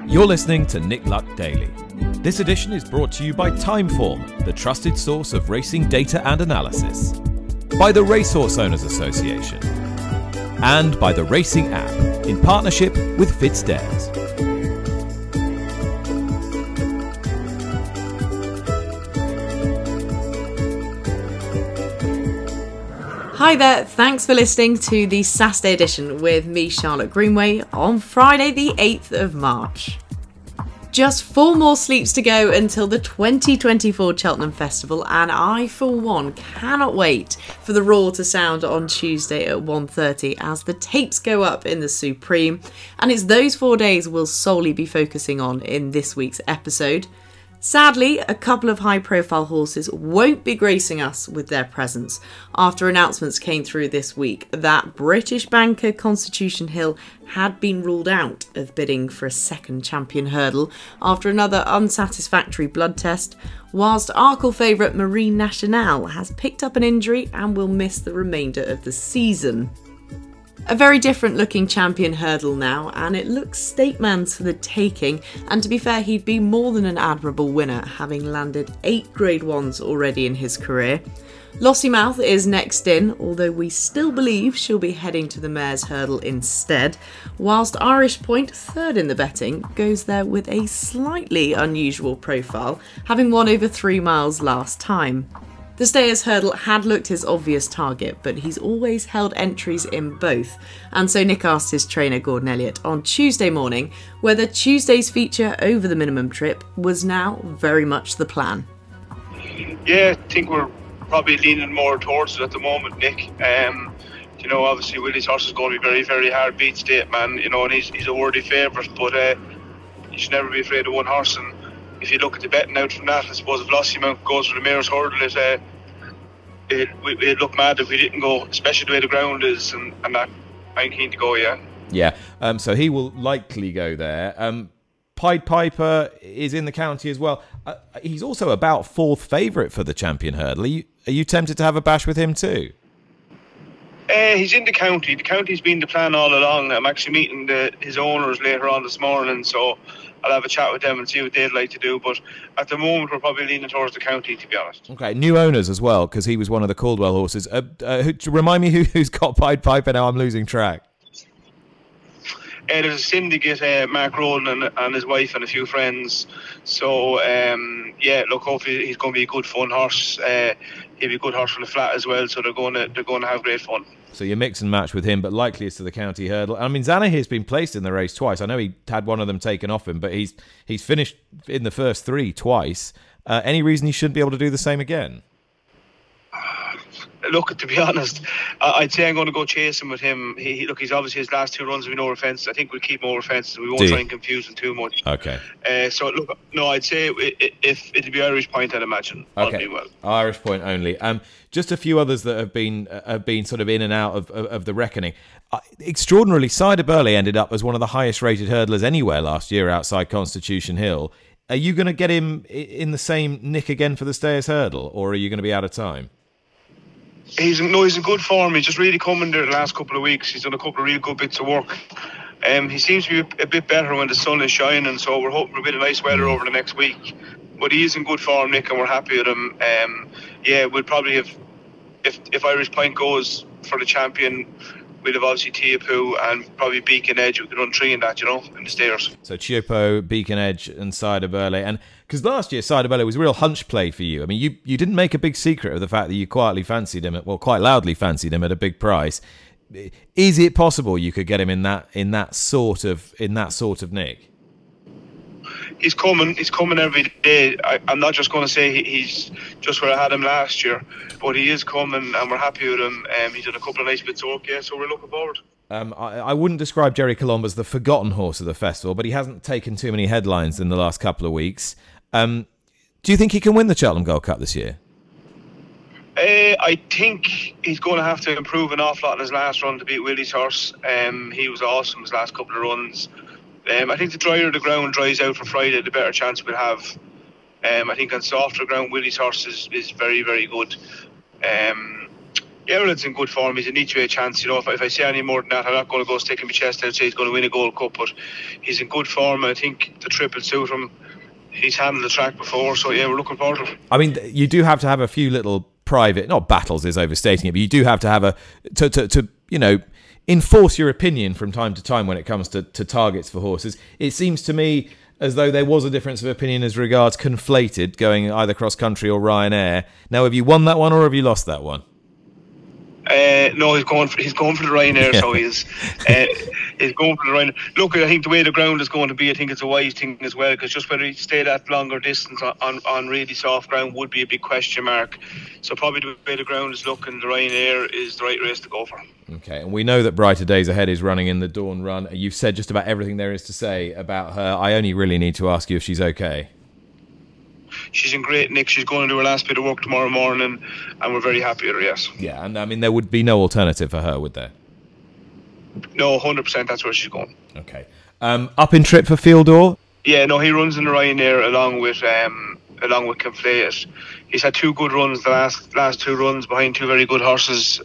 You're listening to Nick Luck Daily. This edition is brought to you by Timeform, the trusted source of racing data and analysis, by the Racehorse Owners Association, and by the Racing App, in partnership with FitzDares. Hi there, thanks for listening to the Saturday edition with me, Charlotte Greenway, on Friday the 8th of March. Just 4 more sleeps to go until the 2024 Cheltenham Festival, and I, for one, cannot wait for the roar to sound on Tuesday at 1:30 as the tapes go up in the Supreme, and it's those 4 days we'll solely be focusing on in this week's episode. Sadly, a couple of high-profile horses won't be gracing us with their presence after announcements came through this week that British banker Constitution Hill had been ruled out of bidding for a second champion hurdle after another unsatisfactory blood test, whilst Arkle favourite Marine Nationale has picked up an injury and will miss the remainder of the season. A very different looking champion hurdle now, and it looks Stateman's for the taking, and to be fair, he'd be more than an admirable winner, having landed 8 Grade 1s already in his career. Lossiemouth is next in, although we still believe she'll be heading to the Mares' Hurdle instead, whilst Irish Point, third in the betting, goes there with a slightly unusual profile, having won over 3 miles last time. The Stayers Hurdle had looked his obvious target, but he's always held entries in both, and so Nick asked his trainer Gordon Elliott on Tuesday morning whether Tuesday's feature over the minimum trip was now very much the plan. Yeah, I think we're probably leaning more towards it at the moment, Nick. Obviously Willie's horse is going to be very, very hard beat Stateman, and he's a worthy favourite, but you should never be afraid of one horse. And if you look at the betting out from that, I suppose if Lossiemouth goes for the Mares' Hurdle, it'd look mad if we didn't go, especially the way the ground is, and that I'm keen to go, yeah. Yeah, so he will likely go there. Pied Piper is in the county as well. He's also about 4th favourite for the champion hurdle. Are you tempted to have a bash with him too? He's in the county. The county's been the plan all along. I'm actually meeting his owners later on this morning, so I'll have a chat with them and see what they'd like to do. But at the moment, we're probably leaning towards the county, to be honest. Okay, new owners as well, because he was one of the Caldwell horses. Remind me who's got Pied Piper now. I'm losing track. There's a syndicate, Mark Rowland and his wife and a few friends. So, hopefully he's going to be a good fun horse. He'll be a good horse for the flat as well. So they're going to have great fun. So you mix and match with him, but likely it's to the county hurdle. I mean, Zanahiyr's been placed in the race twice. I know he had one of them taken off him, but he's finished in the first 3 twice. Any reason he shouldn't be able to do the same again? Look, to be honest, I'd say I'm going to go chasing with him. He's obviously his last 2 runs have been over fences. I think we'll keep him over fences. We won't try and confuse him too much. Okay. I'd say if it'd be Irish Point, I'd imagine. Okay. Well. Irish Point only. Just a few others that have been sort of in and out of the reckoning. Extraordinarily, Cider Burley ended up as one of the highest rated hurdlers anywhere last year outside Constitution Hill. Are you going to get him in the same nick again for the Stayers Hurdle, or are you going to be out of time? He's in good form. He's just really coming there the last couple of weeks. He's done a couple of real good bits of work. He seems to be a bit better when the sun is shining, so we're hoping for a bit of nice weather over the next week. But he is in good form, Nick, and we're happy with him. We'll probably have, if Irish Point goes for the champion, we'll have obviously Teahupoo and probably Beacon Edge. We could run 3 in that, in the Stayers. So Teahupoo, Beacon Edge and Cider Burley. And because last year Cider Burley was a real hunch play for you. I mean, you didn't make a big secret of the fact that you quietly fancied him, quite loudly fancied him at a big price. Is it possible you could get him in that sort of nick? He's coming every day. I'm not just going to say he's just where I had him last year, but he is coming and we're happy with him. He's done a couple of nice bits of work, so we're looking forward. I wouldn't describe Jerry Colombo as the forgotten horse of the festival, but he hasn't taken too many headlines in the last couple of weeks. Do you think he can win the Cheltenham Gold Cup this year? I think he's going to have to improve an awful lot in his last run to beat Willie's horse. He was awesome his last couple of runs. I think the drier the ground dries out for Friday, the better chance we'll have. I think on softer ground, Willie's horse is very, very good. Ireland's in good form. He's an each way chance. If I say any more than that, I'm not going to go sticking my chest out and say he's going to win a Gold Cup. But he's in good form. I think the triple suit him. He's handled the track before, so yeah, we're looking forward to it. I mean, you do have to have a few little private, not battles is overstating it, but you do have to have to enforce your opinion from time to time when it comes to targets for horses. It seems to me as though there was a difference of opinion as regards Conflated going either cross country or Ryanair. Now, have you won that one or have you lost that one? No, he's going for the Ryanair, so he's going for the Ryanair. Look, I think the way the ground is going to be, I think it's a wise thing as well, because just whether he stay that longer distance on really soft ground would be a big question mark. So probably the way the ground is looking, the Ryanair is the right race to go for. Okay, and we know that Brighter Days Ahead is running in the Dawn Run. You've said just about everything there is to say about her. I only really need to ask you if she's okay. She's in great nick. She's going to do her last bit of work tomorrow morning, and we're very happy with her, yes. Yeah, and I mean, there would be no alternative for her, would there? No, 100%, that's where she's going. Okay. Up in trip for Fieldor? Yeah, no, he runs in the Ryanair along with Conflated. He's had 2 good runs, the last 2 runs behind 2 very good horses.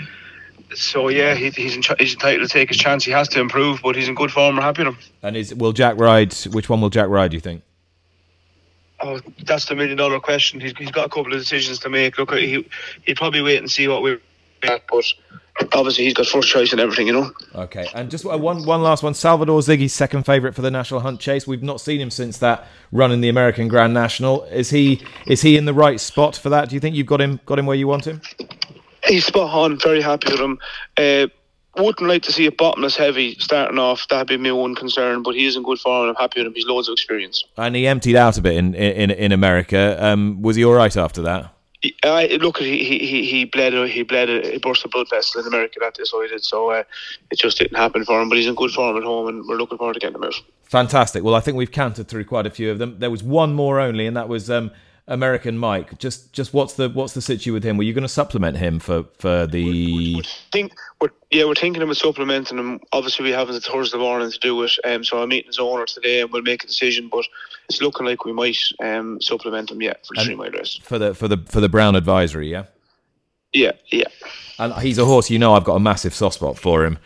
So yeah, he's entitled to take his chance. He has to improve, but he's in good form. We're happy with him. And will Jack ride? Which one will Jack ride, do you think? Oh, that's the $1 million question. He's got a couple of decisions to make. Look, he'd probably wait and see what we're at, but obviously he's got first choice and everything, Okay, and just one last one. Salvador Ziggy's second favourite for the National Hunt Chase. We've not seen him since that run in the American Grand National. Is he in the right spot for that? Do you think you've got him where you want him? He's spot on. Very happy with him. Wouldn't like to see a bottomless heavy starting off. That'd be my one concern. But he is in good form, and I'm happy with him. He's loads of experience. And he emptied out a bit in America. Was he all right after that? Look, he bled a burst of blood vessel in America that decided. So it just didn't happen for him. But he's in good form at home, and we're looking forward to getting him out. Fantastic. Well, I think we've counted through quite a few of them. There was one more only, and that was American Mike. Just what's the situ with him? Were you going to supplement him for the? We're thinking about supplementing him. Obviously, we haven't the Thursday morning to do it. So I'm meeting his owner today, and we'll make a decision. But it's looking like we might supplement him. Yeah, for the 3 mile race. For the Brown Advisory. Yeah. Yeah. And he's a horse. I've got a massive soft spot for him.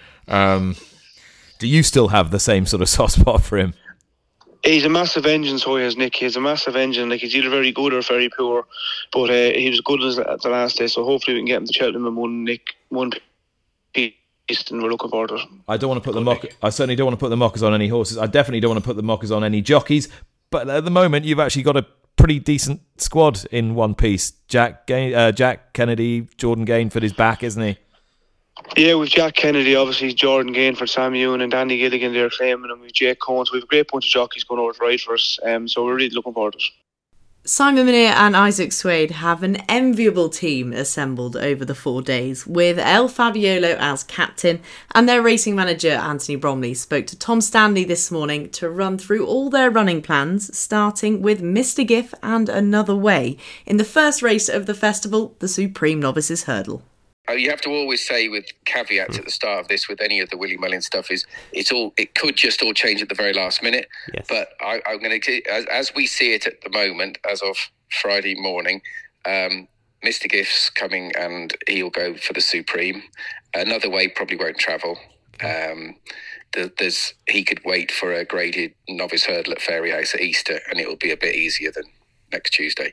Do you still have the same sort of soft spot for him? He's a massive engine, so he has, Nick. He's a massive engine. Like, he's either very good or very poor. But he was good at the last day, so hopefully we can get him to Cheltenham in one piece, and we're looking forward to it. I certainly don't want to put the mockers on any horses. I definitely don't want to put the mockers on any jockeys. But at the moment, you've actually got a pretty decent squad in one piece. Jack Kennedy, Jordan Gainford is back, isn't he? Yeah, with Jack Kennedy, obviously Jordan Gainford, Sam Ewan and Danny Gilligan there claiming, and with Jake Combs. We have a great bunch of jockeys going over to ride for us, so we're really looking forward to it. Simon Munir and Isaac Suede have an enviable team assembled over the 4 days, with El Fabiolo as captain, and their racing manager Anthony Bromley spoke to Tom Stanley this morning to run through all their running plans, starting with Mr. Giff and Another Way in the first race of the festival, the Supreme Novices Hurdle. You have to always say with caveats at the start of this, with any of the Willie Mullins stuff, it could just all change at the very last minute. Yes. But I'm going to, as we see it at the moment, as of Friday morning, Mr. Giff's coming and he'll go for the Supreme. Another Way probably won't travel. He could wait for a graded novice hurdle at Fairyhouse at Easter, and it will be a bit easier than next Tuesday.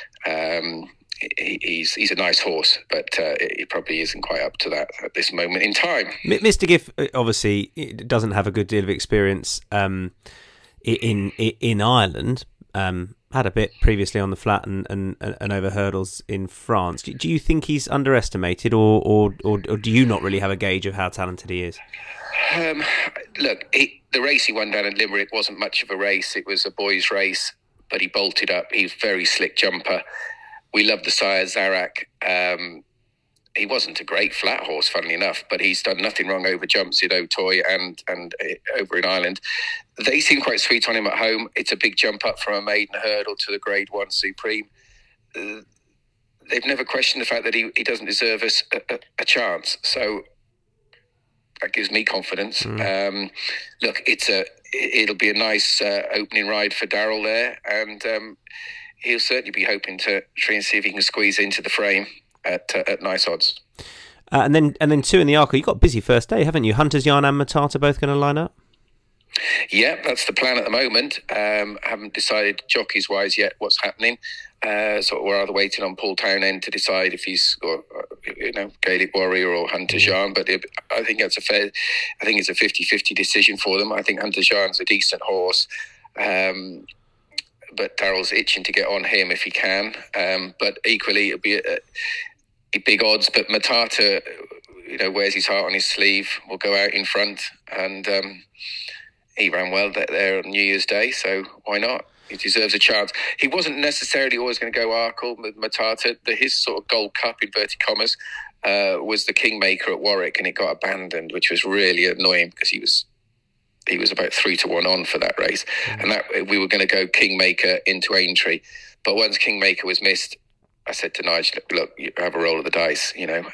He's a nice horse, but he probably isn't quite up to that at this moment in time. Mr. Giff obviously doesn't have a good deal of experience in Ireland. Had a bit previously on the flat and over hurdles in France. Do you think he's underestimated, or do you not really have a gauge of how talented he is? Look, the race he won down in Limerick wasn't much of a race. It was a boys' race, but he bolted up. He's a very slick jumper. We love the sire, Zarak. He wasn't a great flat horse, funnily enough, but he's done nothing wrong over jumps in O'Toy and over in Ireland. They seem quite sweet on him at home. It's a big jump up from a maiden hurdle to the Grade 1 Supreme. They've never questioned the fact that he doesn't deserve us a chance. So that gives me confidence. Look, it'll be a nice opening ride for Darrell there, and he'll certainly be hoping to try and see if he can squeeze into the frame. at nice odds. And then 2 in the Arkle. You've got a busy first day, haven't you? Hunter's Yarn and Matata both going to line up? Yeah, that's the plan at the moment. Haven't decided jockeys-wise yet what's happening. So we're either waiting on Paul Townend to decide if he's got, Gaelic Warrior or Hunter's Yarn. But I think it's a 50-50 decision for them. I think Hunter's Yarn's a decent horse. But Darrell's itching to get on him if he can. But equally, it'll be big odds. But Matata, wears his heart on his sleeve, will go out in front. And he ran well there on New Year's Day, so why not? He deserves a chance. He wasn't necessarily always going to go Arkle with Matata. His sort of Gold Cup, inverted commas, was the Kingmaker at Warwick, and it got abandoned, which was really annoying because he was about 3-1 on for that race. And that we were going to go Kingmaker into Aintree. But once Kingmaker was missed, I said to Nigel, look, you have a roll of the dice,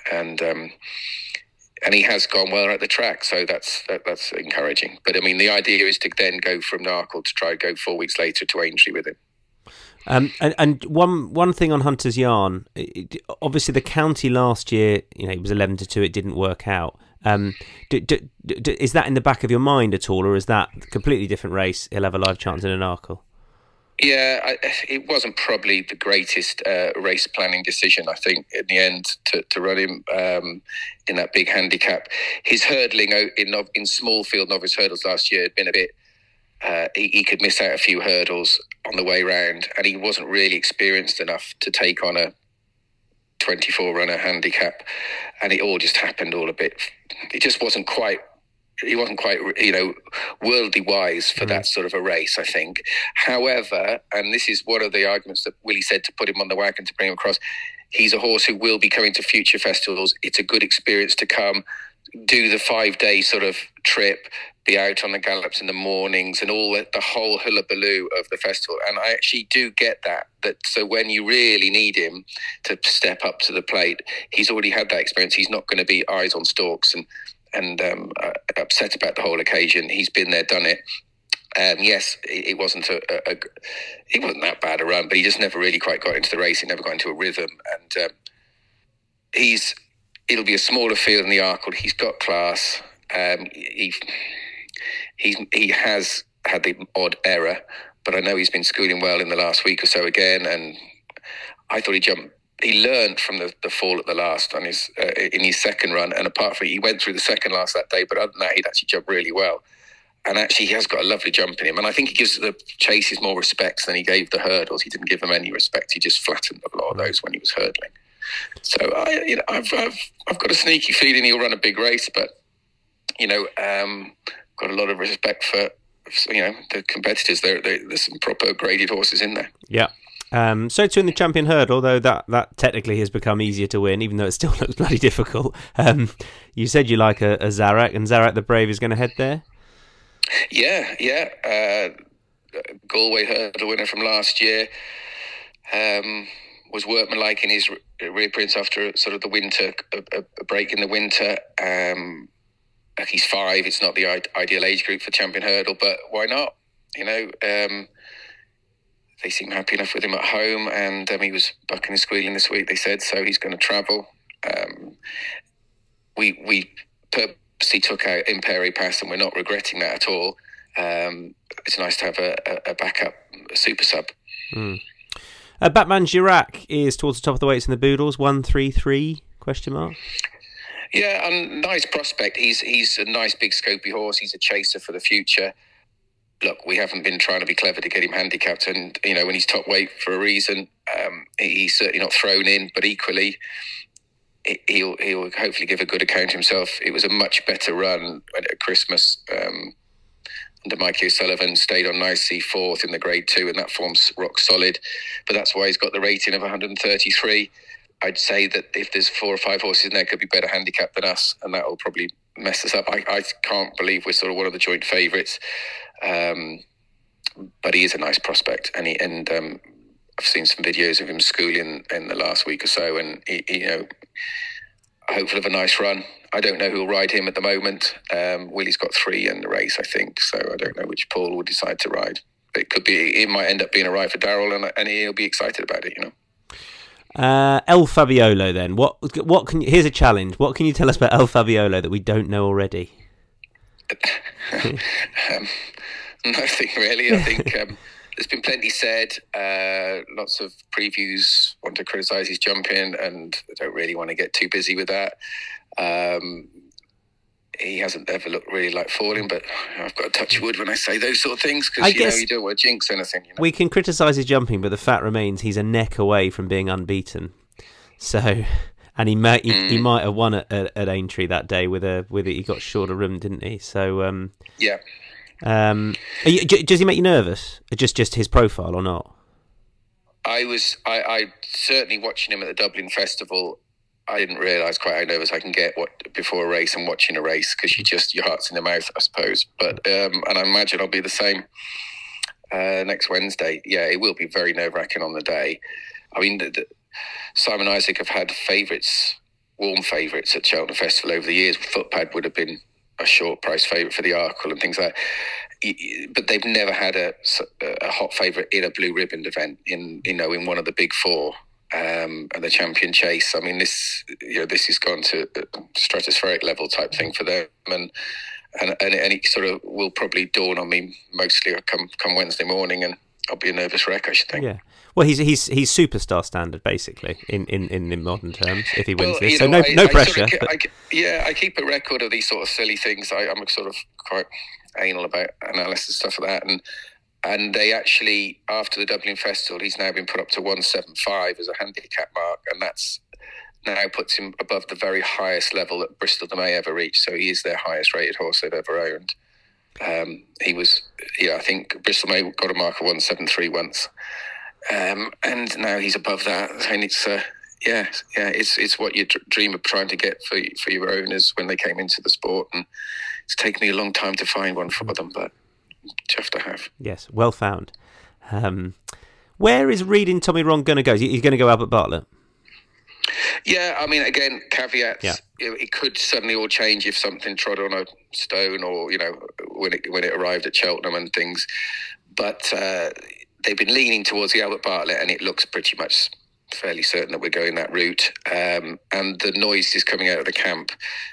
and he has gone well at the track, so that's encouraging. But I mean, the idea is to then go from Arkle to try to go 4 weeks later to Aintree with him. And one thing on Hunter's Yarn, obviously the county last year, it was 11-2, it didn't work out. Is that in the back of your mind at all, or is that a completely different race? He'll have a live chance in an Arkle. Yeah, it wasn't probably the greatest race planning decision, I think, in the end, to run him in that big handicap. His hurdling in small field novice hurdles last year had been a bit... he could miss out a few hurdles on the way round, and he wasn't really experienced enough to take on a 24-runner handicap, and it all just happened all a bit... It just wasn't quite... He wasn't quite, worldly wise for that sort of a race, I think. However, and this is one of the arguments that Willie said to put him on the wagon to bring him across, he's a horse who will be coming to future festivals. It's a good experience to come, do the 5-day sort of trip, be out on the gallops in the mornings and all the whole hullabaloo of the festival. And I actually do get that. So when you really need him to step up to the plate, he's already had that experience. He's not going to be eyes on stalks and upset about the whole occasion. He's been there, done it. Yes, it wasn't it wasn't that bad a run, but he just never really quite got into the race. He never got into a rhythm, and it'll be a smaller field in the Arkle. He's got class. He has had the odd error, but I know he's been schooling well in the last week or so again, and I thought he jumped. He learned from the fall at the last on his in his second run, and apart from he went through the second last that day, but other than that, he'd actually jumped really well. And actually, he has got a lovely jump in him, and I think he gives the chases more respect than he gave the hurdles. He didn't give them any respect; he just flattened a lot of those when he was hurdling. So I've got a sneaky feeling he'll run a big race, but got a lot of respect for the competitors. There's some proper graded horses in there. Yeah. So too in the Champion Hurdle, although that technically has become easier to win, even though it still looks bloody difficult. You said you like a Zarak, and Zarak the Brave is going to head there? Yeah. Galway Hurdle winner from last year. Was workmanlike in his reappearance after sort of the winter, a break in the winter. He's 5. It's not the ideal age group for Champion Hurdle, but why not? They seem happy enough with him at home, and he was bucking and squealing this week, they said, so he's going to travel. We purposely took out Imperi Pass, and we're not regretting that at all. It's nice to have a backup super sub. Batman Girac is towards the top of the weights in the Boodles, 133, ? Yeah, nice prospect. He's a nice big scopy horse. He's a chaser for the future. Look, we haven't been trying to be clever to get him handicapped, and when he's top weight for a reason, he's certainly not thrown in. But equally, he'll hopefully give a good account himself. It was a much better run at Christmas under Mikey O'Sullivan. Stayed on nicely 4th in the Grade 2, and that form's rock solid. But that's why he's got the rating of 133. I'd say that if there's 4 or 5 horses in there, could be better handicapped than us, and that will probably mess us up. I can't believe we're sort of one of the joint favourites. But he is a nice prospect, and I've seen some videos of him schooling in the last week or so, and he hopeful of a nice run. I don't know who'll ride him at the moment. Willie's got 3 in the race, I think, so I don't know which Paul will decide to ride. But it might end up being a ride for Darrell, and he'll be excited about it, El Fabiolo then. What can here's a challenge. What can you tell us about El Fabiolo that we don't know already? Nothing really. I think there's been plenty said. Lots of previews want to criticise his jumping, and I don't really want to get too busy with that. He hasn't ever looked really like falling, but I've got to touch wood when I say those sort of things, because you don't want to jinx anything. We can criticise his jumping, but the fact remains he's a neck away from being unbeaten. So, and he might have won at Aintree that day with he got shorter room, didn't he? So yeah. Does he make you nervous? Just his profile or not? I certainly watching him at the Dublin Festival. I didn't realise quite how nervous I can get before a race and watching a race, because your heart's in the mouth, I suppose. But and I imagine I'll be the same next Wednesday. Yeah, it will be very nerve-wracking on the day. I mean, Simon Isaac have had warm favourites at Cheltenham Festival over the years. Footpad would have been a short price favourite for the Arkle and things like that. But they've never had a hot favourite in a blue ribbon event in one of the big four. And the Champion Chase. I mean, this has gone to stratospheric level type thing for them, and it sort of will probably dawn on me mostly come Wednesday morning, and I'll be a nervous wreck, I should think. Yeah. Well, he's superstar standard basically in modern terms if he wins this. So no pressure. I keep a record of these sort of silly things. I'm sort of quite anal about analysis stuff like that, and they actually, after the Dublin Festival, he's now been put up to 175 as a handicap mark, and that's now puts him above the very highest level that Bristol de May ever reached. So he is their highest rated horse they've ever owned. I think Bristol May got a mark of 173 once, and now he's above that. And it's what you dream of trying to get for your owners when they came into the sport, and it's taken me a long time to find one for them, but you have to have. Yes, well found. Where is Reading Tommy Wrong going to go? He's going to go Albert Bartlett. Yeah, I mean, again, caveats. Yeah. It could suddenly all change if something trod on a stone, or when it arrived at Cheltenham and things. But they've been leaning towards the Albert Bartlett, and it looks pretty much fairly certain that we're going that route. And the noise is coming out of the camp.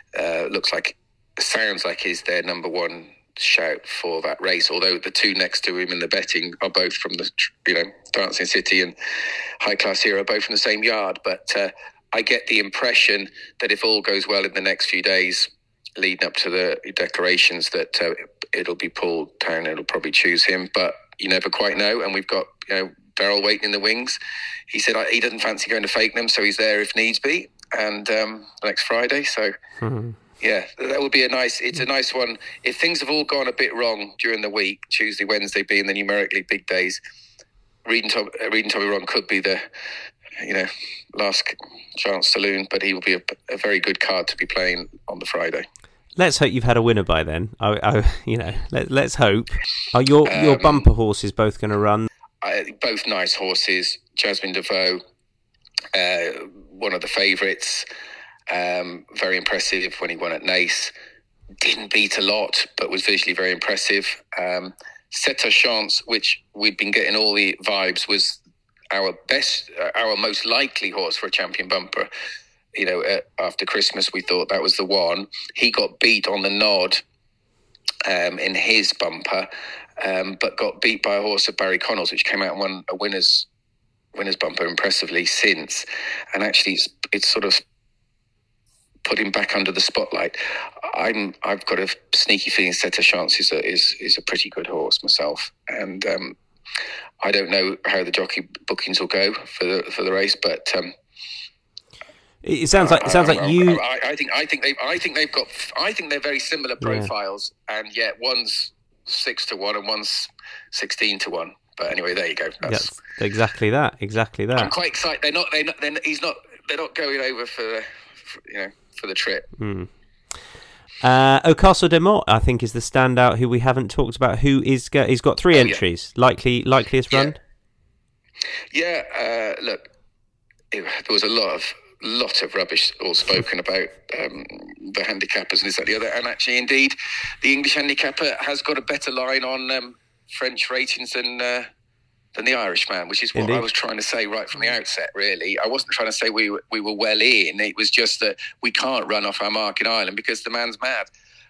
Sounds like is their number one shout for that race, although the two next to him in the betting are both from the Dancing City and High Class Hero, both from the same yard. But I get the impression that if all goes well in the next few days leading up to the declarations, that it'll be Paul Town, it'll probably choose him, but you never quite know. And we've got Darrell waiting in the wings. He said he doesn't fancy going to Fakenham, so he's there if needs be, and next Friday, so yeah, that would be a nice one. If things have all gone a bit wrong during the week, Tuesday, Wednesday being the numerically big days, Reading Tommy Wrong could be the last chance saloon, but he will be a very good card to be playing on the Friday. Let's hope you've had a winner by then. Let's hope. Are your bumper horses both going to run? Both nice horses. Jasmine DeVoe, one of the favourites. Very impressive when he won at Naas. Didn't beat a lot, but was visually very impressive. C'est a Chance, which we'd been getting all the vibes, was our most likely horse for a champion bumper. After Christmas, we thought that was the one. He got beat on the nod in his bumper, but got beat by a horse of Barry Connell's, which came out and won a winner's bumper impressively since. And actually, it's sort of put him back under the spotlight. I've got a sneaky feeling C'est a Chance is a pretty good horse myself, and I don't know how the jockey bookings will go for the race, but it sounds like you. I think they're very similar profiles, and yet one's 6-1 and one's 16-1. But anyway, there you go. That's exactly that. I'm quite excited. They're not going over for the trip. Ocaso de Mort, I think, is the standout who we haven't talked about. He's got 3 entries. Yeah. Likeliest run. Yeah. Look, there was a lot of rubbish all spoken about the handicappers and this, that, the other. And actually, indeed, the English handicapper has got a better line on French ratings than than the Irishman, which is what Indeed. I was trying to say right from the outset, really. I wasn't trying to say we were well in. It was just that we can't run off our mark in Ireland because the man's mad.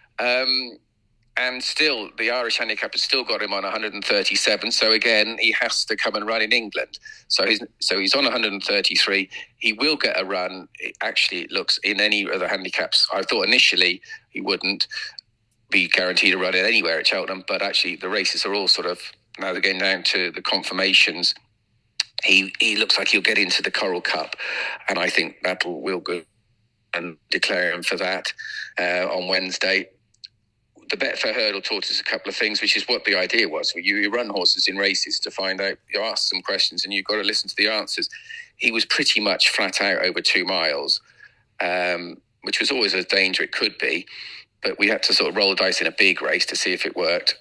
And still, the Irish handicap has still got him on 137. So again, he has to come and run in England. So he's on 133. He will get a run. It looks in any of the handicaps. I thought initially he wouldn't be guaranteed a run in anywhere at Cheltenham, but actually the races are all sort of, now they're going down to the confirmations. He looks like he'll get into the Coral Cup, and I think will go and declare him for that on Wednesday. The Betfair Hurdle taught us a couple of things, which is what the idea was. You run horses in races to find out, you ask some questions and you've got to listen to the answers. He was pretty much flat out over 2 miles, which was always a danger it could be, but we had to sort of roll the dice in a big race to see if it worked.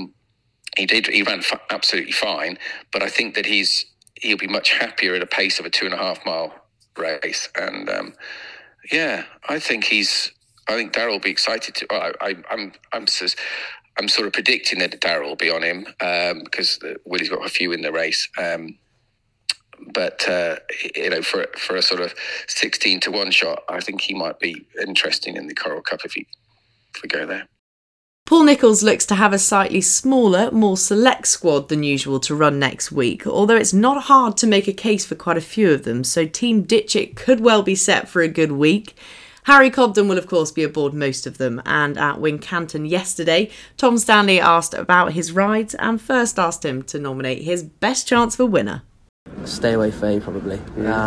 He ran absolutely fine, but I think that he'll be much happier at a pace of a 2.5 mile race. And I think Darrell will be excited to. I'm sort of predicting that Darrell will be on him because Willie's got a few in the race. But for a sort of 16 to 1 shot, I think he might be interesting in the Coral Cup if we go there. Paul Nicholls looks to have a slightly smaller, more select squad than usual to run next week, although it's not hard to make a case for quite a few of them, so Team Ditchit could well be set for a good week. Harry Cobden will of course be aboard most of them, and at Wincanton yesterday, Tom Stanley asked about his rides and first asked him to nominate his best chance for winner. Stay away Faye, probably.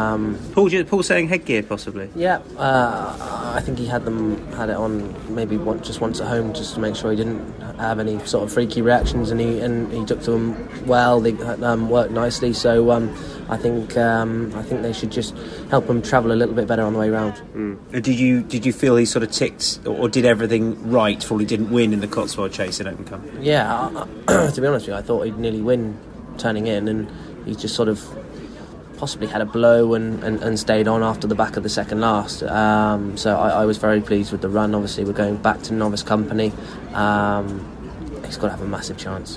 Paul saying headgear, possibly. Yeah, I think he had it on maybe once at home, just to make sure he didn't have any sort of freaky reactions, and he took to them well. They worked nicely, so I think they should just help him travel a little bit better on the way round. Did you feel he sort of ticked or did everything right for all he didn't win in the Cotswold Chase in Open Cup? Yeah, to be honest with you, I thought he'd nearly win turning in, and he just sort of possibly had a blow and stayed on after the back of the second last. So I was very pleased with the run. Obviously, we're going back to novice company. He's got to have a massive chance.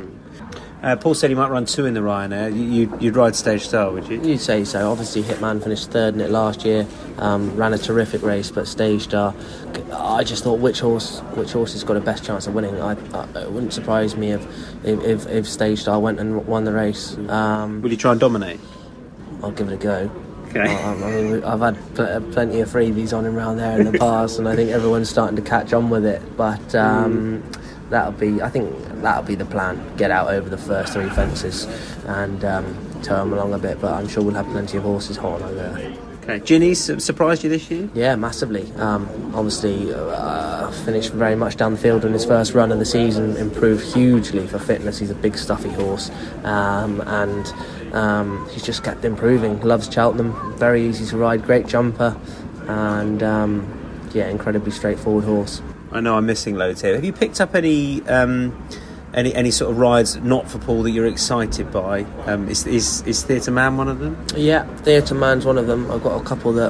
Paul said he might run 2 in the Ryanair. You'd ride Stage Star, would you? You'd say so. Obviously, Hitman finished 3rd in it last year. Ran a terrific race, but Stage Star, I just thought which horse has got a best chance of winning. It wouldn't surprise me if Stage Star went and won the race. Will you try and dominate? I'll give it a go. Okay. I mean, I've had plenty of freebies on him around there in the past, and I think everyone's starting to catch on with it. But that'll be the plan. Get out over the first 3 fences and tow him along a bit. But I'm sure we'll have plenty of horses hot over there. Okay. Ginny's surprised you this year? Yeah, massively. Obviously, finished very much down the field in his first run of the season. Improved hugely for fitness. He's a big, stuffy horse, and he's just kept improving. Loves Cheltenham. Very easy to ride. Great jumper, and incredibly straightforward horse. I know I'm missing loads here. Have you picked up any sort of rides not for Paul that you're excited by? Is Theatre Man one of them? Yeah, Theatre Man's one of them. I've got a couple that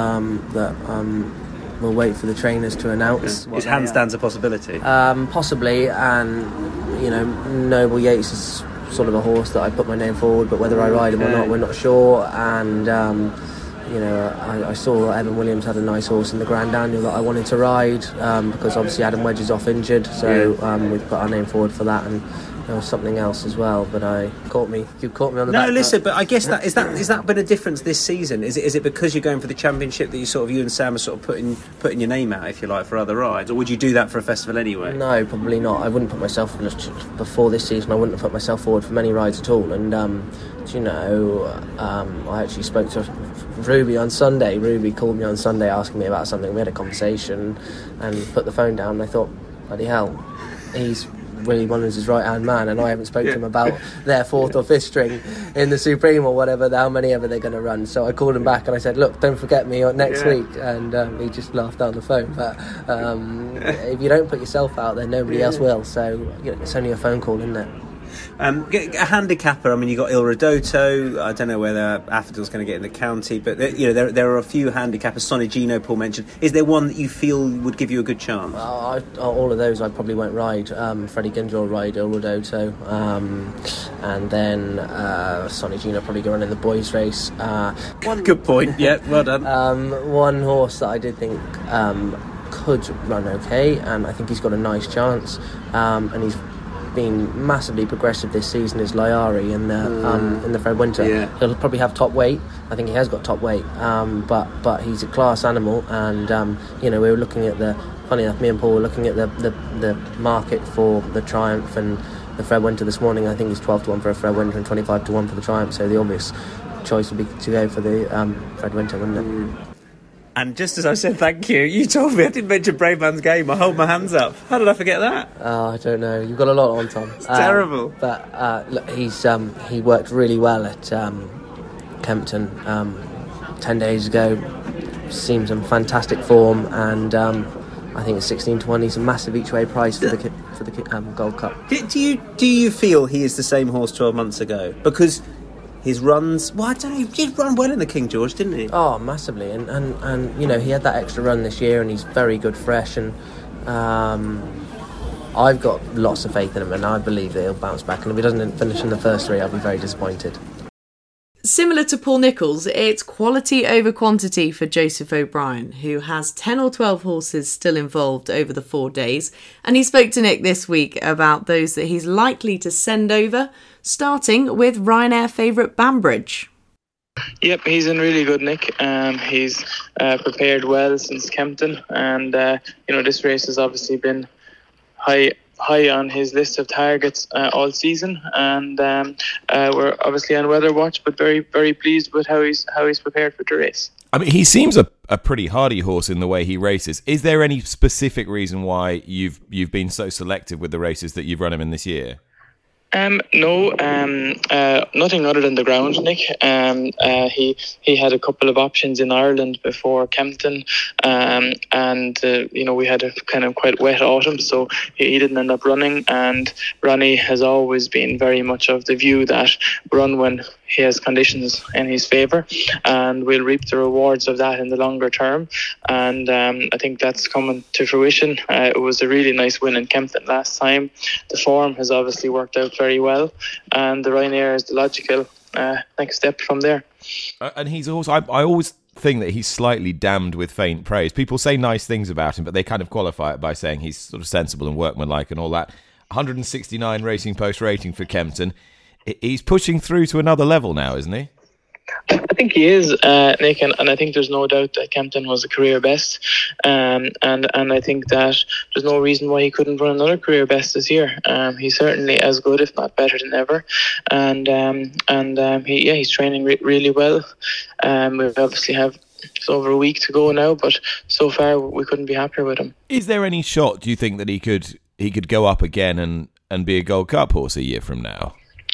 we'll wait for the trainers to announce. Is Handstands a possibility? Possibly, and Noble Yates is sort of a horse that I put my name forward, but whether I ride him or not, we're not sure. And I saw Evan Williams had a nice horse in the Grand Annual that I wanted to ride because obviously Adam Wedge is off injured, so we've put our name forward for that, and there was something else as well, but you caught me on the back. No, listen, but I guess is that been a difference this season? Is it because you're going for the championship that you and Sam are sort of putting your name out, if you like, for other rides, or would you do that for a festival anyway? No, probably not. I wouldn't put myself before this season. I wouldn't have put myself forward for many rides at all, and I actually spoke to Ruby on Sunday. Ruby called me on Sunday asking me about something. We had a conversation and put the phone down, and I thought, bloody hell, he's Willie Mullins' right-hand man, and I haven't spoken to him about their 4th or 5th string in the Supreme or whatever, how many ever they're going to run. So I called him back and I said, look, don't forget me next week, and he just laughed down the phone. But if you don't put yourself out there, nobody else will, so it's only a phone call, isn't it? A handicapper, I mean, you got Il Ridotto. I don't know whether Affordale's going to get in the county, but there are a few handicappers. Sonny Gino, Paul mentioned. Is there one that you feel would give you a good chance? All of those I probably won't ride. Freddie Ginger will ride Il Ridotto, and then Sonny Gino probably go run in the boys' race. One good point. Yeah, well done. One horse that I did think could run okay, and I think he's got a nice chance, and he's been massively progressive this season, is Lyari in the Fred Winter. Yeah. He'll probably have top weight. I think he has got top weight, but he's a class animal, and we were looking at funny enough, me and Paul were looking at the market for the Triumph and the Fred Winter this morning. I think he's 12 to 1 for a Fred Winter and 25 to 1 for the Triumph, so the obvious choice would be to go for the Fred Winter, wouldn't it? And just as I said thank you, you told me I didn't mention Braveman's Game. I hold my hands up. How did I forget that? Oh, I don't know. You've got a lot on, Tom. It's terrible. But look, he worked really well at Kempton 10 days ago. Seems in fantastic form, and I think it's 16 to 1. He's a massive each way price for the Gold Cup. Do you feel he is the same horse 12 months ago? Because his runs, I don't know, he did run well in the King George, didn't he? Oh, massively, and he had that extra run this year, and he's very good fresh, and I've got lots of faith in him, and I believe that he'll bounce back, and if he doesn't finish in the first three, I'll be very disappointed. Similar to Paul Nicholls, it's quality over quantity for Joseph O'Brien, who has 10 or 12 horses still involved over the 4 days, and he spoke to Nick this week about those that he's likely to send over, starting with Ryanair favourite Banbridge. Yep, he's in really good nick. He's prepared well since Kempton, and this race has obviously been high on his list of targets all season, and we're obviously on weather watch, but very, very pleased with how he's prepared for the race. I mean, he seems a pretty hardy horse in the way he races. Is there any specific reason why you've been so selective with the races that you've run him in this year? No, nothing other than the ground, Nick. He had a couple of options in Ireland before Kempton, and we had a kind of quite wet autumn, so he didn't end up running. And Ronnie has always been very much of the view that run when he has conditions in his favour, and we'll reap the rewards of that in the longer term. And I think that's coming to fruition. It was a really nice win in Kempton last time. The form has obviously worked out very well, and the Ryanair is the logical next step from there. And he's also, I always think that he's slightly damned with faint praise. People say nice things about him, but they kind of qualify it by saying he's sort of sensible and workmanlike and all that. 169 Racing Post rating for Kempton. He's pushing through to another level now, isn't he? I think he is, Nick, and I think there's no doubt that Kempton was a career best, and I think that there's no reason why he couldn't run another career best this year. He's certainly as good, if not better than ever, and he's training really well. We obviously have over a week to go now, but so far we couldn't be happier with him. Is there any shot, do you think, that he could go up again and be a Gold Cup horse a year from now?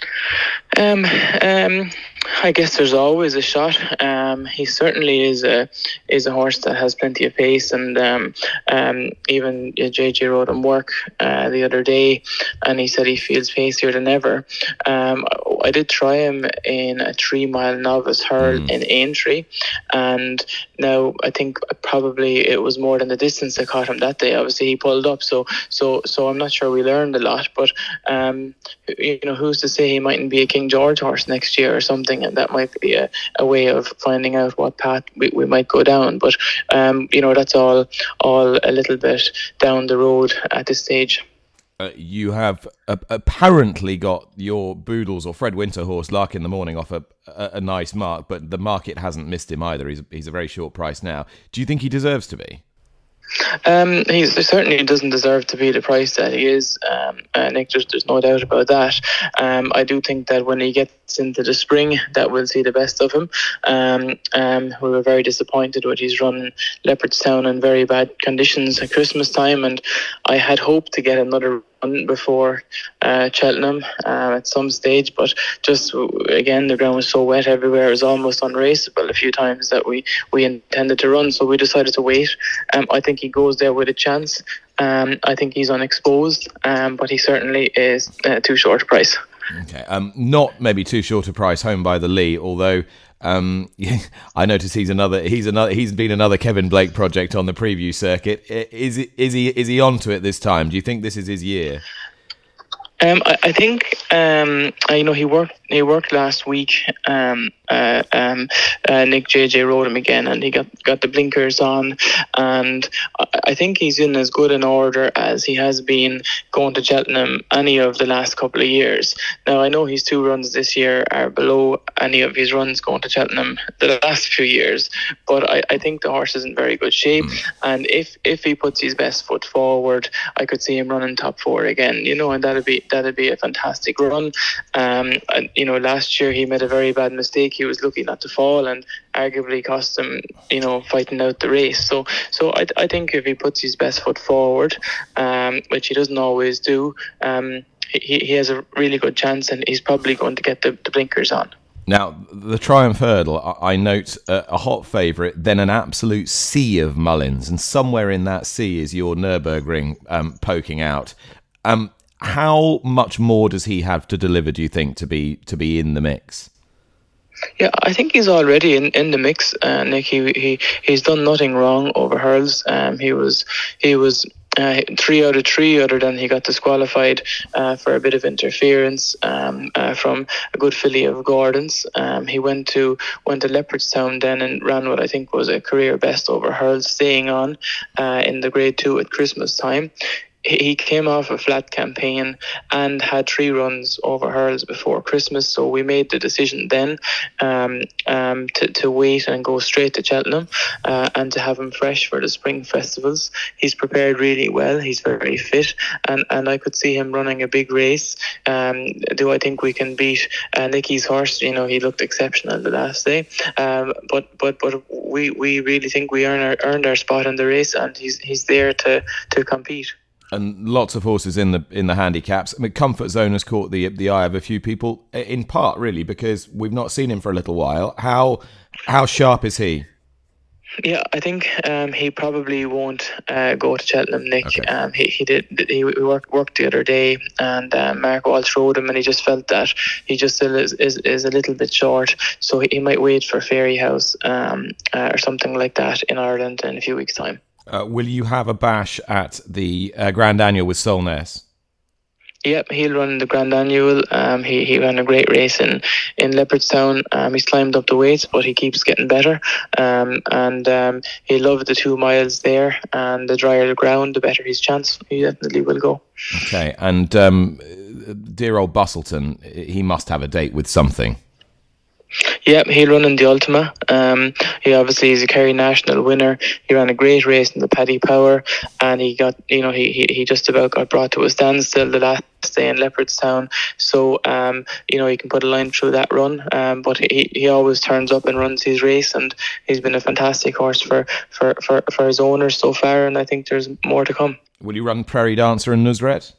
I guess there's always a shot. He certainly is a horse that has plenty of pace, and even JJ rode him work the other day, and he said he feels pacier than ever. I did try him in a 3-mile novice hurl in Aintree, and now I think probably it was more than the distance that caught him that day. Obviously he pulled up, so I'm not sure we learned a lot, but who's to say he mightn't be a King George horse next year or something, and that might be a way of finding out what path we might go down. But that's all a little bit down the road at this stage. You have apparently got your Boodles or Fred Winter horse Lark in the Morning off a nice mark, but the market hasn't missed him either. He's a very short price now. Do you think he deserves to be? He certainly doesn't deserve to be the price that he is, Nick. There's no doubt about that. I do think that when he gets into the spring, that we'll see the best of him. We were very disappointed with his run Leopardstown in very bad conditions at Christmas time, and I had hoped to get another run before Cheltenham at some stage, but just again the ground was so wet everywhere, it was almost unraceable a few times that we intended to run, so we decided to wait. I think he goes there with a chance. I think he's unexposed, but he certainly is too short a price. Okay, not maybe too short a price, Home by the Lee, although I notice he's been another Kevin Blake project on the preview circuit. Is he onto it this time? Do you think this is his year? I think he worked last week. Nick JJ rode him again, and he got the blinkers on, and I think he's in as good an order as he has been going to Cheltenham any of the last couple of years. Now I know his 2 runs this year are below any of his runs going to Cheltenham the last few years, but I think the horse is in very good shape, and if he puts his best foot forward, I could see him running top 4 again. And that'd be a fantastic run. Last year he made a very bad mistake. He was lucky not to fall, and arguably cost him, fighting out the race. So I think if he puts his best foot forward, which he doesn't always do, he has a really good chance, and he's probably going to get the blinkers on. Now, the Triumph Hurdle, I note a hot favourite, then an absolute sea of Mullins, and somewhere in that sea is your Nürburgring poking out. How much more does he have to deliver, do you think, to be in the mix? Yeah, I think he's already in the mix. Nick, he's done nothing wrong over hurls. He was 3 out of 3, other than he got disqualified for a bit of interference from a good filly of Gordon's. He went to Leopardstown then and ran what I think was a career best over hurls, staying on in the Grade 2 at Christmas time. He came off a flat campaign and had 3 runs over hurls before Christmas, so we made the decision then to wait and go straight to Cheltenham and to have him fresh for the spring festivals. He's prepared really well, he's very fit, and I could see him running a big race. Do I think we can beat Nicky's horse? He looked exceptional the last day, but we really think we earned our spot in the race, and he's there to compete. And lots of horses in the handicaps. I mean, Comfort Zone has caught the eye of a few people, in part really because we've not seen him for a little while. How sharp is he? Yeah, I think he probably won't go to Cheltenham, Nick. Okay. He worked the other day, and Mark Walsh rode him, and he just felt that he just still is a little bit short, so he might wait for Fairyhouse or something like that in Ireland in a few weeks' time. Will you have a bash at the Grand Annual with Solness? Yep, he'll run the Grand Annual. He ran a great race in Leopardstown. He's climbed up the weights, but he keeps getting better. And he loved the 2 miles there. And the drier the ground, the better his chance. He definitely will go. Okay, and dear old Bustleton, he must have a date with something. Yeah, he'll run in the Ultima. He obviously is a Kerry National winner. He ran a great race in the Paddy Power, and he got, he just about got brought to a standstill the last day in Leopardstown. So, he can put a line through that run. But he always turns up and runs his race, and he's been a fantastic horse for his owners so far, and I think there's more to come. Will you run Prairie Dancer and Nusret?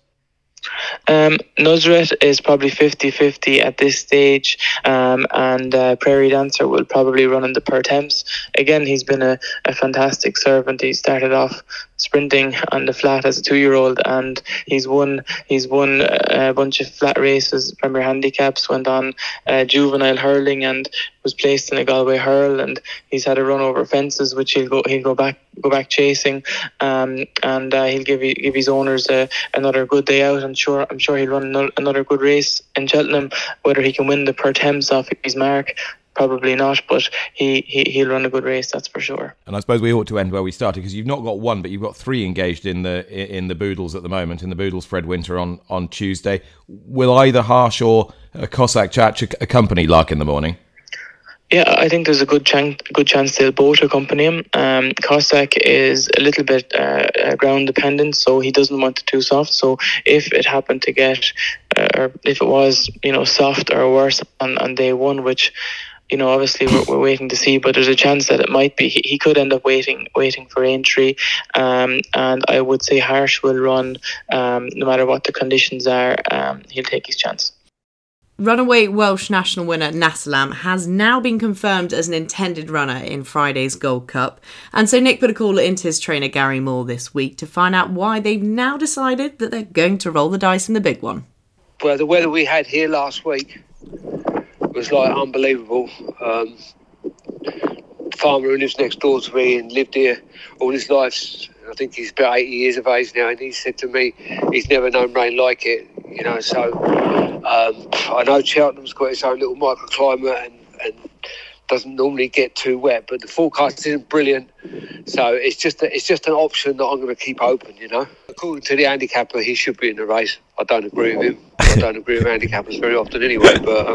Nusret is probably 50-50 at this stage, and Prairie Dancer will probably run in the Pertemps. Again, he's been a fantastic servant. He started off sprinting on the flat as a 2-year-old, and he's won a bunch of flat races, Premier Handicaps, went on juvenile hurling and was placed in a Galway hurl, and he's had a run over fences, which he'll go back chasing, and he'll give his owners another good day out. I'm sure he'll run another good race in Cheltenham. Whether he can win the Pertemps off his mark, probably not, but he'll run a good race, that's for sure. And I suppose we ought to end where we started, because you've not got one, but you've got 3 engaged in the Boodles at the moment. In the Boodles, Fred Winter on Tuesday. Will either Harsh or Cossack Chach accompany Lark in the morning? Yeah, I think there's a good chance they'll both accompany him. Cossack is a little bit ground dependent, so he doesn't want it too soft. So if it happened to get, or if it was, soft or worse on day 1, which, obviously we're waiting to see, but there's a chance that it might be. He could end up waiting for entry, and I would say Harsh will run no matter what the conditions are. He'll take his chance. Runaway Welsh national winner Nassalam has now been confirmed as an intended runner in Friday's Gold Cup, and so Nick put a call into his trainer Gary Moore this week to find out why they've now decided that they're going to roll the dice in the big one. well, the weather we had here last week was like unbelievable. Farmer who lives next door to me and lived here all his life. I think he's about 80 years of age now, and he said to me he's never known rain like it. So I know Cheltenham's got its own little microclimate and doesn't normally get too wet, but the forecast isn't brilliant, so it's just an option that I'm going to keep open. According to the handicapper, he should be in the race. I don't agree with him. I don't agree with handicappers very often anyway, but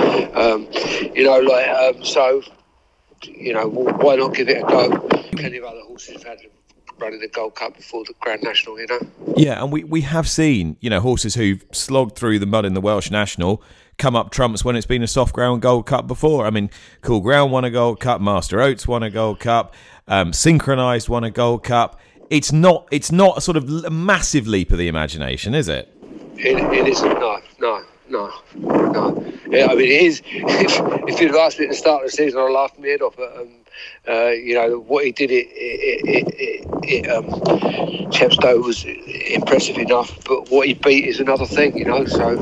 so why not give it a go? Plenty of other horses have had running the Gold Cup before the Grand National, Yeah, and we have seen, horses who've slogged through the mud in the Welsh National come up trumps when it's been a soft ground Gold Cup before. I mean, Cool Ground won a Gold Cup, Master Oates won a Gold Cup, Synchronised won a Gold Cup. It's not a sort of massive leap of the imagination, is it? It isn't, no. Yeah, I mean, it is. If you'd have asked me at the start of the season, I'd laughed my head off. But what he did, Chepstow was impressive enough. But what he beat is another thing, So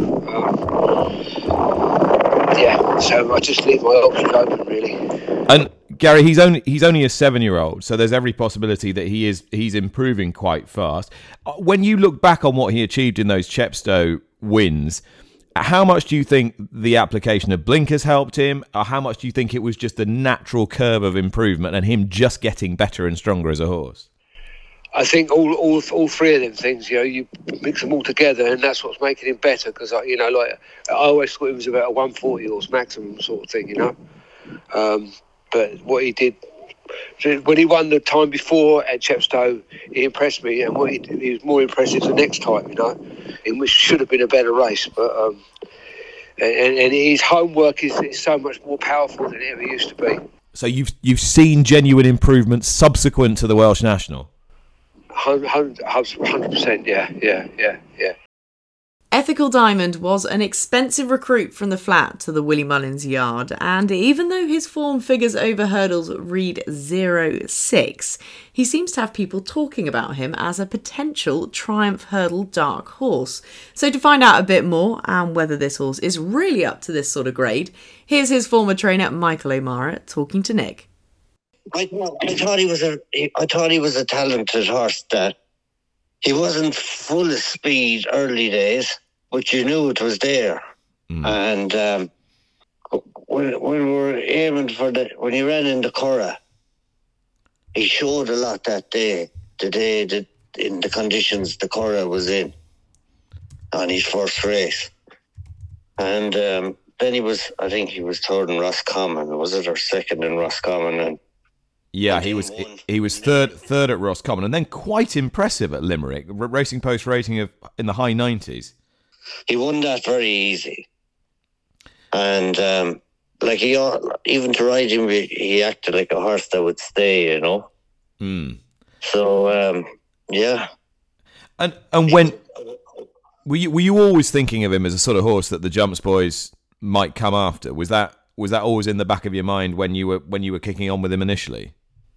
so I just leave my options open, really. And Gary, he's only a 7-year-old, so there's every possibility that he's improving quite fast. When you look back on what he achieved in those Chepstow wins, how much do you think the application of blinkers helped him, or how much do you think it was just the natural curve of improvement and him just getting better and stronger as a horse? I think all three of them things, you mix them all together, and that's what's making him better. Because I always thought he was about a 140 horse maximum sort of thing, But what he did when he won the time before at Chepstow, he impressed me, and he was more impressive the next time, in which should have been a better race. But and his homework is so much more powerful than it ever used to be. So you've seen genuine improvements subsequent to the Welsh National. 100%, yeah. Ethical Diamond was an expensive recruit from the flat to the Willie Mullins yard, and even though his form figures over hurdles read 0.6, he seems to have people talking about him as a potential Triumph Hurdle dark horse. So to find out a bit more and whether this horse is really up to this sort of grade, here's his former trainer Michael O'Mara talking to Nick. I thought he was a talented horse. That he wasn't full of speed early days, but you knew it was there. And when we were aiming for when he ran in the Curragh, he showed a lot that day. The day that in the conditions the Curragh was in on his first race, and then I think he was third in Roscommon, was it, or second in Roscommon? And yeah, he was third at Roscommon, and then quite impressive at Limerick, Racing Post rating in the high 90s. He won that very easy, and even to ride him, he acted like a horse that would stay, So yeah. And when were you always thinking of him as a sort of horse that the Jumps boys might come after? Was that always in the back of your mind when you were kicking on with him initially?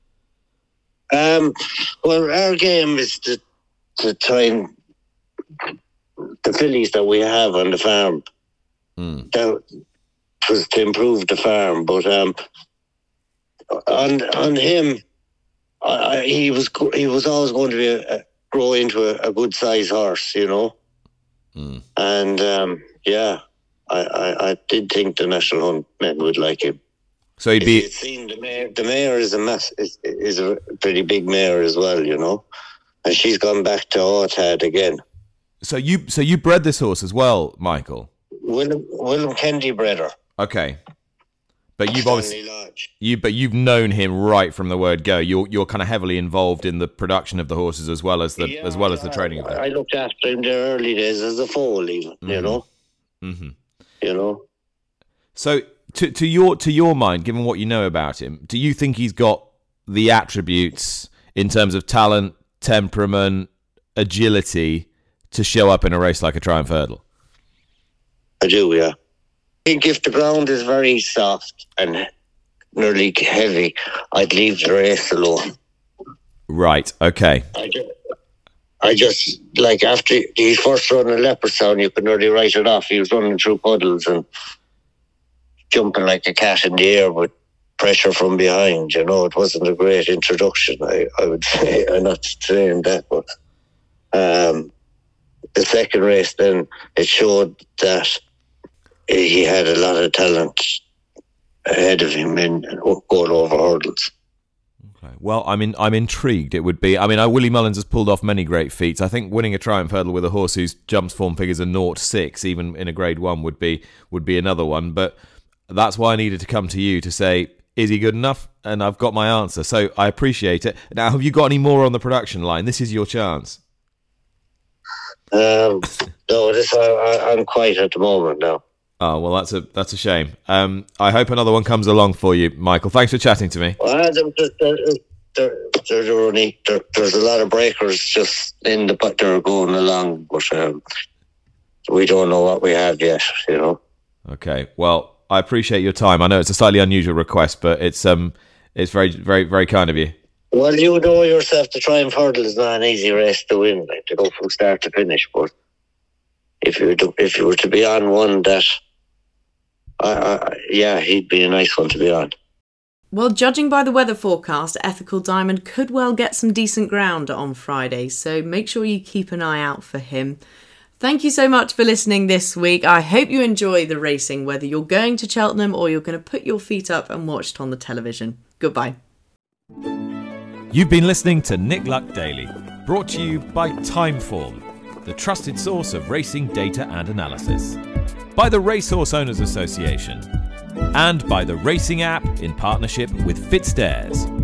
Well, our game is to try and the fillies that we have on the farm. That was to improve the farm, but on him, he was always going to grow into a good size horse, And I did think the National Hunt men would like him. So he'd be. The mare is is a pretty big mare as well, and she's gone back to Ortad again. So you bred this horse as well, Michael? Willem Kennedy bred her. Okay, but you've known him right from the word go. You're kind of heavily involved in the production of the horses as well as the training of them. I looked after him their early days as a foal, even So to your mind, given what you know about him, do you think he's got the attributes in terms of talent, temperament, agility to show up in a race like a Triumph Hurdle? I do, yeah. I think if the ground is very soft and nearly heavy, I'd leave the race alone. Right, okay. I just, like, after he first run in Leopardstown, you could already write it off. He was running through puddles and jumping like a cat in the air with pressure from behind. You know, it wasn't a great introduction, I would say. I'm not saying that, but the second race, then it showed that he had a lot of talent ahead of him in going over hurdles. Okay. Well, I'm intrigued. It would be. I mean, Willie Mullins has pulled off many great feats. I think winning a Triumph Hurdle with a horse whose jumps form figures are 0.6, even in a Grade 1, would be another one. But that's why I needed to come to you to say, is he good enough? And I've got my answer. So I appreciate it. Now, have you got any more on the production line? This is your chance. No, I'm quiet at the moment now. Oh, well, that's a shame. I hope another one comes along for you, Michael. Thanks for chatting to me. Well, there's a lot of breakers just in the but they're going along, but we don't know what we have yet, you know. Okay, well, I appreciate your time. I know it's a slightly unusual request, but it's very, very, very kind of you. Well, you know yourself, the Triumph Hurdle is not an easy race to win, like, to go from start to finish. But if you were to be on one that, he'd be a nice one to be on. Well, judging by the weather forecast, Ethical Diamond could well get some decent ground on Friday, so make sure you keep an eye out for him. Thank you so much for listening this week. I hope you enjoy the racing, whether you're going to Cheltenham or you're going to put your feet up and watch it on the television. Goodbye. You've been listening to Nick Luck Daily, brought to you by Timeform, the trusted source of racing data and analysis, by the Racehorse Owners Association, and by the Racing app in partnership with FitzDares.